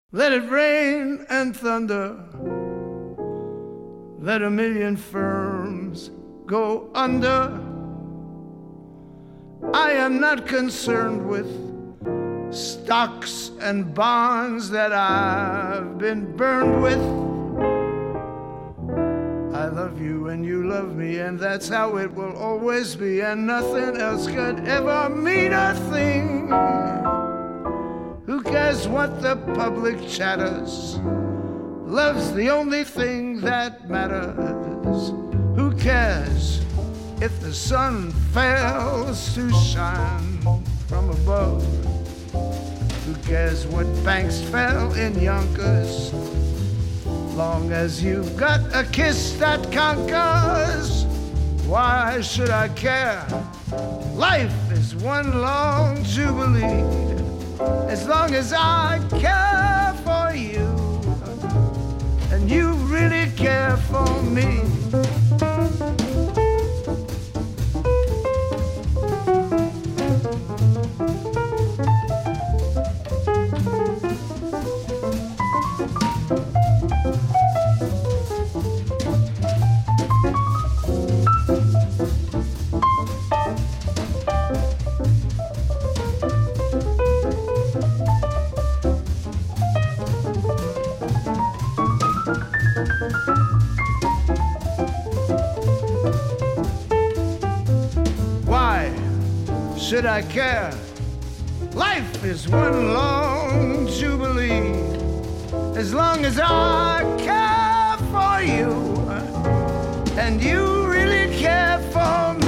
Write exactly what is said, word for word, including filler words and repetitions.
Let it rain and thunder, let a million firms go under. I am not concerned with stocks and bonds that I've been burned with. I love you and you love me, and that's how it will always be, and nothing else could ever mean a thing. Who cares what the public chatters? Love's the only thing that matters. Who cares if the sun fails to shine from above? Who cares what banks fell in Yonkers? Long as you've got a kiss that conquers, why should I care? Life is one long jubilee. As long as I care for you, and you really care for me. Should I care? Life is one long jubilee. As long as I care for you, and you really care for me.